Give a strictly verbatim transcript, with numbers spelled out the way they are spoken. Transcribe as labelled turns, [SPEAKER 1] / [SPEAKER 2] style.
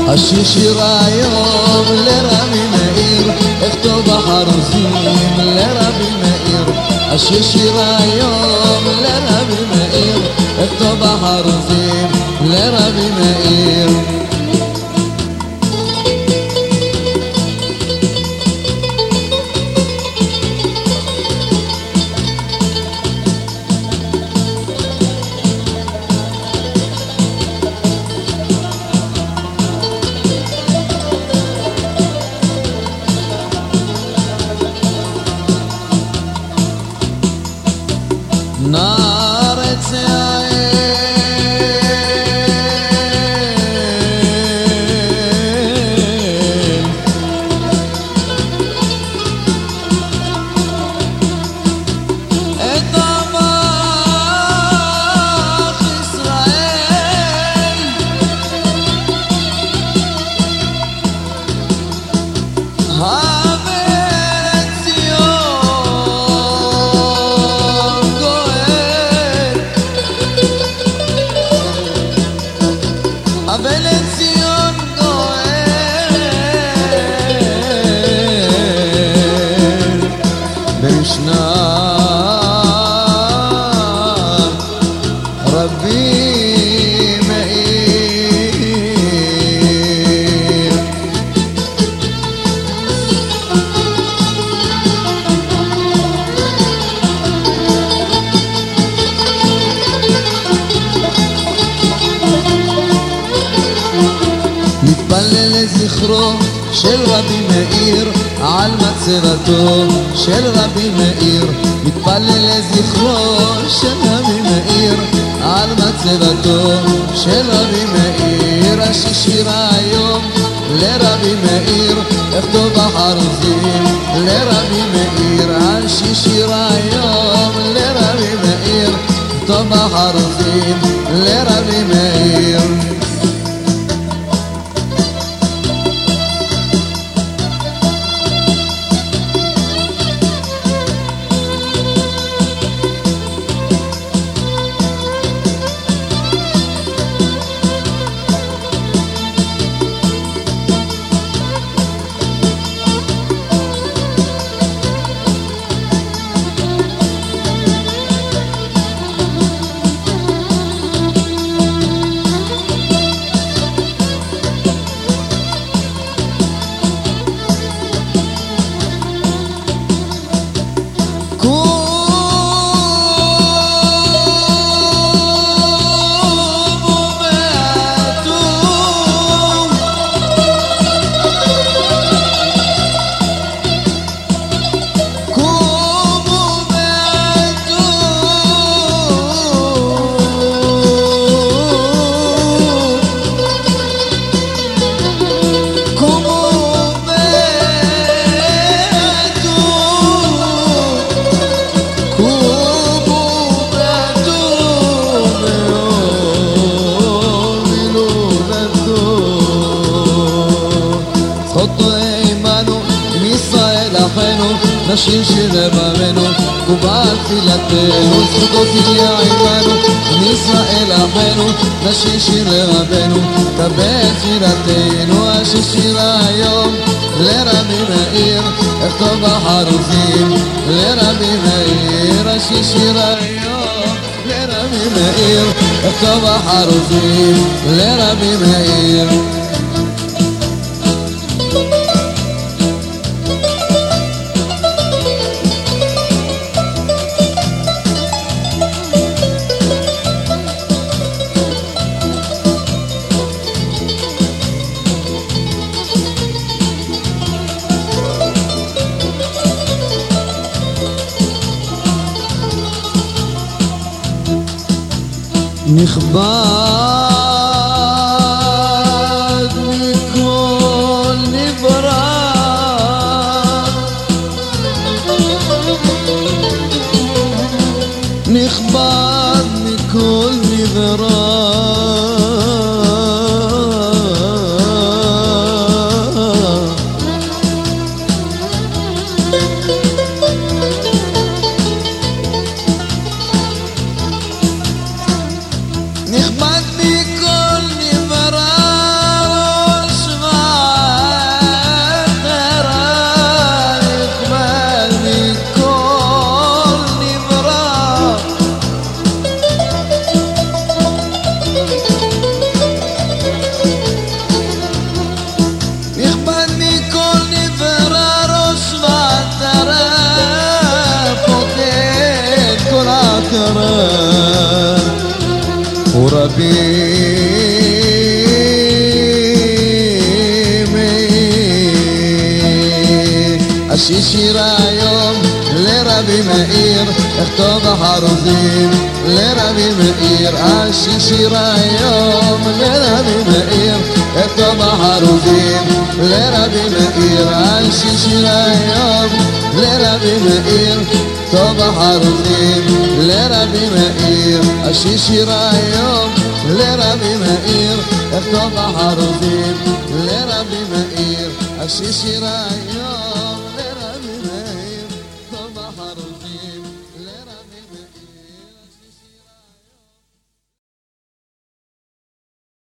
[SPEAKER 1] השיר היום לרבי מאיר, אכתוב החרוזים לרבי מאיר. השיר היום לרבי מאיר, אכתוב החרוזים לרבי מאיר.
[SPEAKER 2] לזכרו של רבי מאיר, על מצבתו של רבי מאיר. מתפלל לזכרו של רבי מאיר, על מצבתו של רבי מאיר. השיר היום לרבי מאיר, אכתוב החרוזים לרבי מאיר. השיר היום לרבי מאיר, אכתוב החרוזים לרבי מאיר. נשיר שירי בנו ובעל תפילתנו, זכותו תהיה עמנו מישראל אחינו. נשיר שירי רבנו קבל תפילתנו. השיר היום לרבי מאיר, אכתוב החרוזים לרבי מאיר. השיר היום לרבי מאיר, אכתוב החרוזים לרבי מאיר. נכבד מכל נברא, נכבד מכל נברא, נכבד
[SPEAKER 1] השישירה היום לרבי מאיר, אכתוב החרוזים לרבי מאיר. השישירה היום לרבי מאיר, אכתוב החרוזים לרבי מאיר. השישירה היום לרבי מאיר, אכתוב החרוזים לרבי מאיר. השישירה היום לרבי מאיר, אכתוב החרוזים לרבי מאיר. השישירה היום